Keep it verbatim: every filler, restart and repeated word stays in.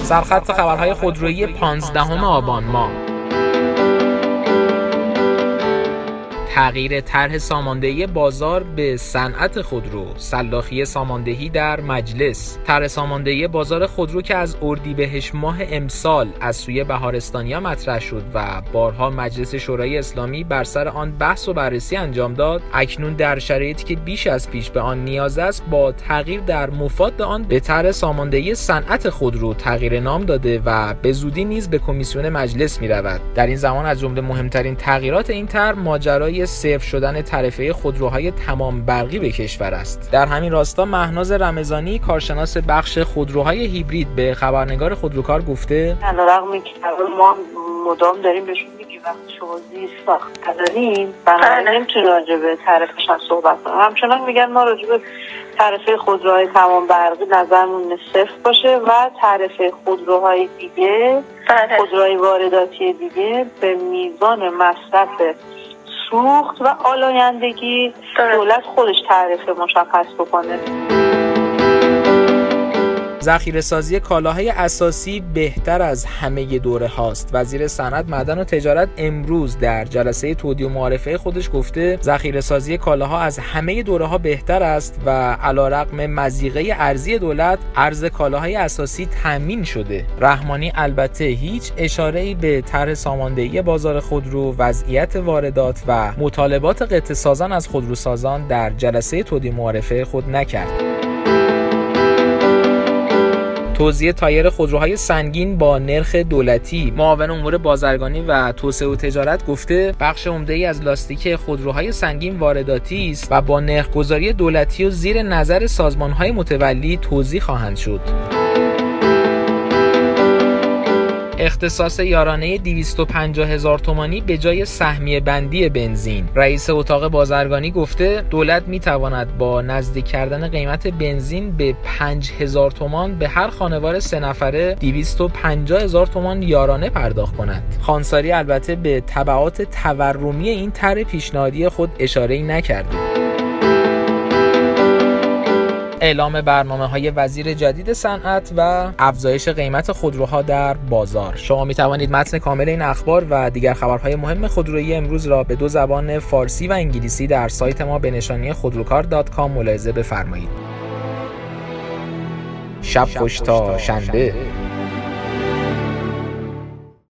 سرخط خبرهای خودرویی پانزدهم آبان ماه. تغییر طرح ساماندهی بازار به صنعت خودرو، سلاخی ساماندهی در مجلس. طرح ساماندهی بازار خودرو که از اردیبهشت ماه امسال از سوی بهارستانیا مطرح شد و بارها مجلس شورای اسلامی بر سر آن بحث و بررسی انجام داد، اکنون در شرایطی که بیش از پیش به آن نیاز است با تغییر در مفاد آن به طرح ساماندهی صنعت خودرو تغییر نام داده و به زودی نیز به کمیسیون مجلس می رود. در این زمان از جمله مهمترین تغییرات این طرح ماجرای صفر شدن تعرفه خودروهای تمام برقی به کشور است. در همین راستا مهناز رمضانی، کارشناس بخش خودروهای هیبرید، به خبرنگار خودروکار گفته علیرغم که ما مدام داریم بهشون میگیم وقتی شما زیست ساخت دارین بنابراین نمیتونی راجع به تعرفه‌ش هم صحبت کنیم. همچنان میگن ما راجع به تعرفه خودروهای تمام برقی نظرمون صفر باشه و تعرفه خودروهای دیگه بله. خودروهای وارداتی دیگه به میزان مصرف سوخت و آلایندگی دولت خودش تعرفه مشخص بکنه. ذخیره سازی کالاهای اساسی بهتر از همه دوره هاست. وزیر صنعت، معدن و تجارت امروز در جلسه تودیع و معارفه خودش گفته ذخیره سازی کالاها از همه دوره ها بهتر است و علیرغم مضیقه ارزی دولت ارز کالاهای اساسی تامین شده. رحمانی البته هیچ اشاره‌ای به طرح ساماندهی بازار خودرو، وضعیت واردات و مطالبات قطعه‌سازان از خودروسازان در جلسه تودیع معارفه خود نکرد. توزیع تایر خودروهای سنگین با نرخ دولتی. معاون امور بازرگانی و توسعه و تجارت گفته بخش عمده‌ای از لاستیک خودروهای سنگین وارداتی است و با نرخ‌گذاری دولتی و زیر نظر سازمان‌های متولی توزیع خواهند شد. اختصاص یارانه دویست و پنجاه هزار تومانی به جای سهمیه بندی بنزین. رئیس اتاق بازرگانی گفته دولت میتواند با نزدیک کردن قیمت بنزین به پنج هزار تومان به هر خانوار سه نفره دویست و پنجاه هزار تومان یارانه پرداخت کند. خانساری البته به تبعات تورمی این طرح پیشنهادی خود اشاره‌ای نکرده. اعلام برنامه‌های وزیر جدید صنعت و افزایش قیمت خودروها در بازار. شما می توانید متن کامل این اخبار و دیگر خبرهای مهم خودرویی امروز را به دو زبان فارسی و انگلیسی در سایت ما به نشانی خودروکار دات کام ملاحظه بفرمایید. شب خوش تا شنبه.